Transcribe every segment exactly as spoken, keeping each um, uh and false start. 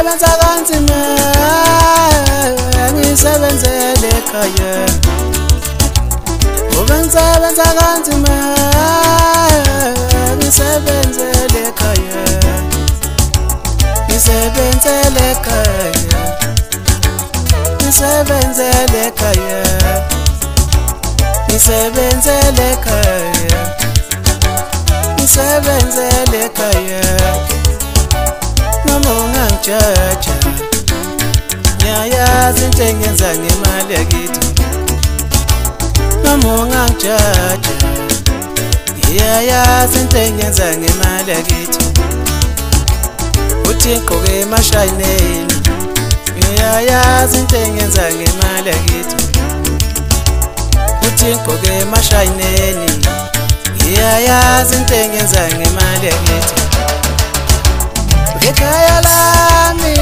Ubengisebenza kanzima ngisebenzele ekhaya Ubengisebenza kanzima ngisebenzele ekhaya Ngisebenzele ekhaya Ngisebenzele ekhaya Ngisebenzele ekhaya Ngisebenzele ekhaya Noma ungangijaja ngiyayazi into engenza ngemali yakithi Noma ungangijaja ngiyayazi into engenza ngemali yakithi Uthi ngqoke emashayineni ngiyayazi into engenza ngemali yakithi Uthi ngqoke emashayineni ngiyayazi into engenza ngemali yakithi Ekhaya lami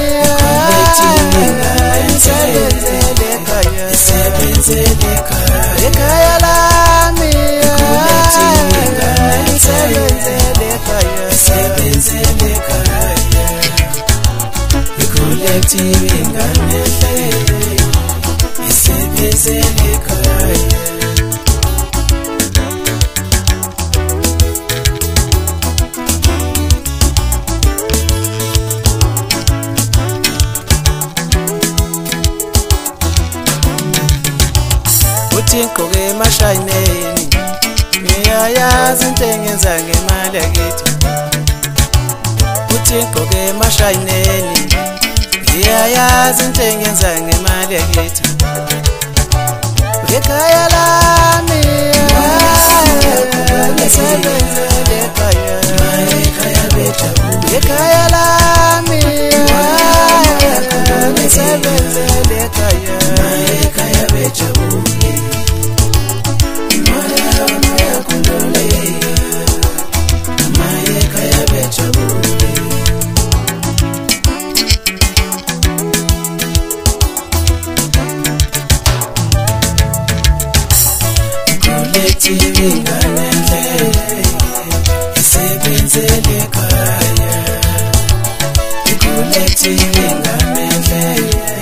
ngisebenzele ekhaya Ngisebenzele ekhaya Ekhaya lami ngisebenzele ekhaya Ngisebenzele ekhaya Ikolektive ingane Ngisebenzele ekhaya Uthi ngqoke emashayineni ngiyayazi into engenza ngemali yakithi Uthi ngqoke emashayineni ngiyayazi into engenza ngemali yakithi Ekhaya lami ngisebenzele ekhaya Ekhaya lami ngisebenzele ekhaya Ekhaya bejabule Ikolektive ingane isebenzele ekhaya Ikolektive ingane